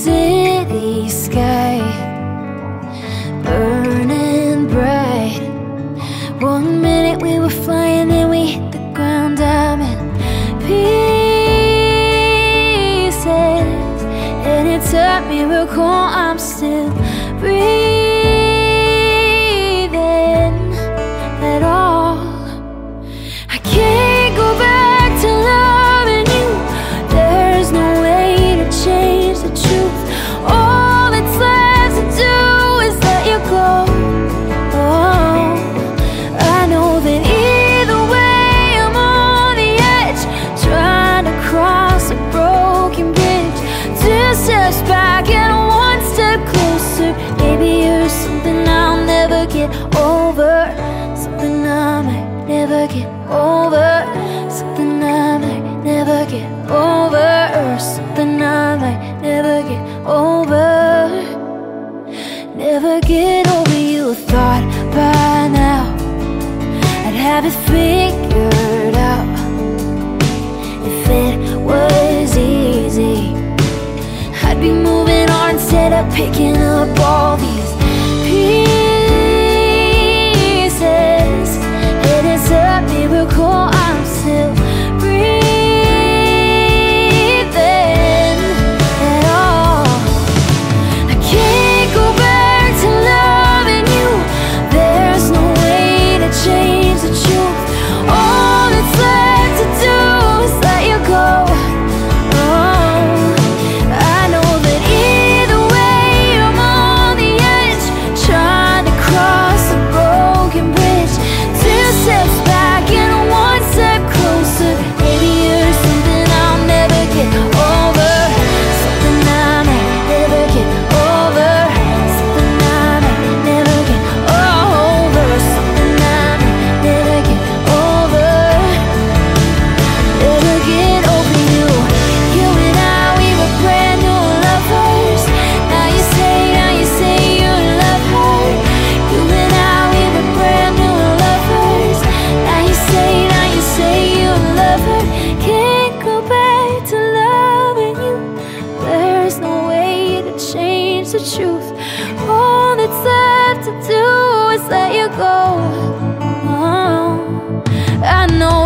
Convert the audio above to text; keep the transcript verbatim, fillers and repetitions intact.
city sky burning bright. One minute we were flying, then we hit the ground. I'm in pieces, and it's a miracle I'm still breathing at all. I can't go back to loving you. There's no way to change the truth. All that's left to do is let you go. Oh, I know that either way I'm on the edge, trying to cross a broken bridge. Two steps back and one step closer. Maybe you're something I'll never get over, something I might never get over, something I might never get over, something I might never get over. Never get over you. Thought by now I'd have it figured out. If it was easy, I'd be moving on instead of picking up all these pieces. And it's a miracle I'm still breathing at all. I can't go back to loving you. There's no way to change the truth. All that's left to do is let you go. Oh, I know that either way I'm on the edge, trying to cross a broken bridge. Two steps back and one step closer. Maybe you're something I'll never get over, something I might never get over, something I might never get over, something I might never get over, never get over you. You and I, we were brand new lovers. Now you say, now you say you love her. You and I, we were brand new lovers. Now you say, now you say you love her. Can't go back to loving you. There's no way to change the truth. All that's left to do is let you go. Oh, I know